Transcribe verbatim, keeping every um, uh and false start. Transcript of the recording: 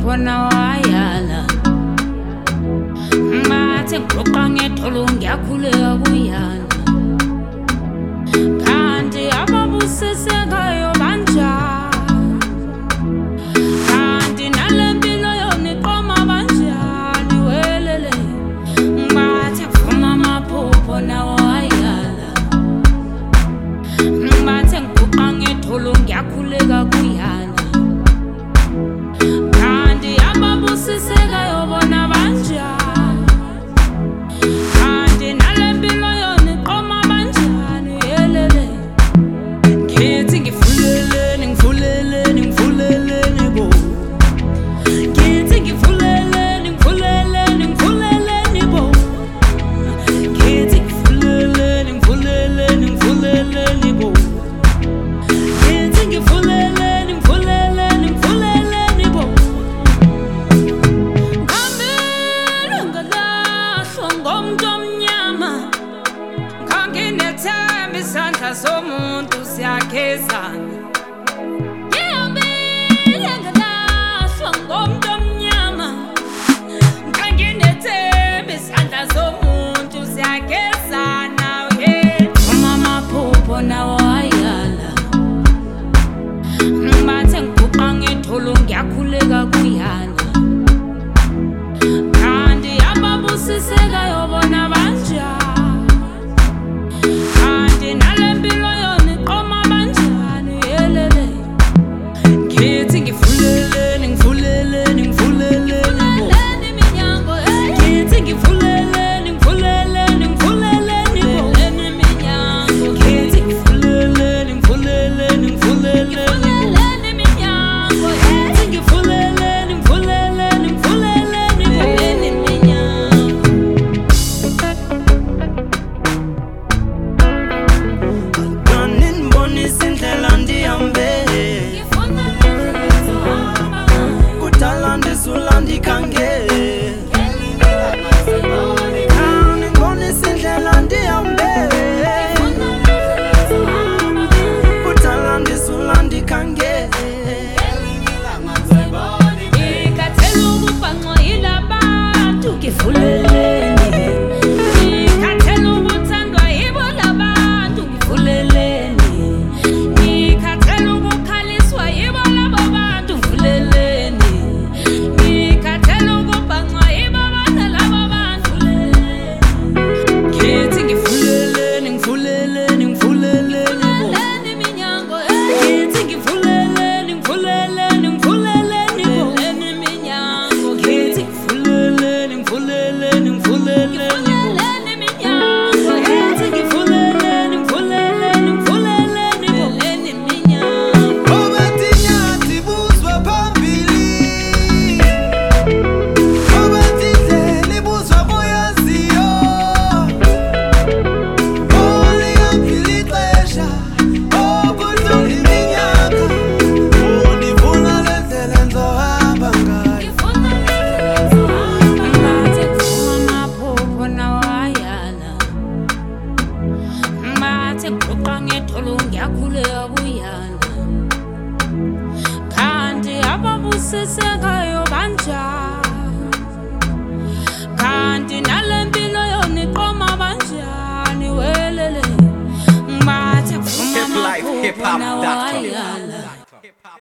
amaphupho nawayala mathe ngiqoqa ngetholo ngiyakhuleka kuyana kanti ababusisekayo banjani kanti nalempilo yona iqoma banjani welele mathe ngifuma amaphupho nawayala mathe ngiqoqa ngetholo ngiyakhuleka kuyana kanti ababusisekayo bona banjani kanti nalempilo yona iqoma banjani yelele ngithi ngifuleleni ngifuleleni ngifuleleni bo ngithi ngifuleleni ngifuleleni ngifuleleni bo ngithi ngifuleleni ngifuleleni ngifuleleni bo ngithi ngifuleleni ngifuleleni ngifuleleni bo ngambile ngalahlwa ngomuntu omnyama nganginethemba isandla somuntu siyakhezana ngihambile ngalahlwa ngomuntu omnyama nganginethemba isandla somuntu siyakhezana uma amaphupho nawayala mathe ngiguqa ngetholo ngiyakhuleka kuyana kanti ababusisekayo bona banjani kanti nalempilo yona iqoma banjani yelele ngithi ngifuleleni ngifuleleni ngifuleleni bo ngithi ngifuleleni ngifuleleni ngifuleleni bo ngithi ngifuleleni ngifuleleni ngifuleleni bo ngithi ngifuleleni ngifuleleni ngifuleleni bo Nginibonisa indlela ndihambe kudala ndizula ndikhangele nginibonisa indlela ndihambe kudala ndizula ndikhangele ngikhathele ukubhangqa yilabantu ngifuleleni ngikhathele ukuthandwa yibo labantu ngifuleleni ngikhathele ukukhaliswa yibo labo bantu ngifuleleni ngikhathele ukubhangqa yibo bona labo bantu ngithi ngifuleleni ngifuleleni ngifuleleni bo iminyango ngithi ngifuleleni ngifuleleni ngifuleleni bo iminyango ngithi ngifuleleni ngifuleleni ngifuleleni bo iminyango ngithi ngifuleleni ngifuleleni ngifuleleni bo iminyango Obathi nyathi buzwa phambili Obathi ndlela ibuzwa boyaziyo Oliyaphila ixesha obudlula iminyaka Undifuna le ndlela endizohamba ngayo mathe ngifuma amaphupho nawayala mathe ngiqoqa ngetholo ngiyakhuleka kuyana kanti ababusisekayo banjani kanti nalempilo yona iqoma banjani welele mathe ngifuma Hip life, hip amaphupho hop dot com. nawayala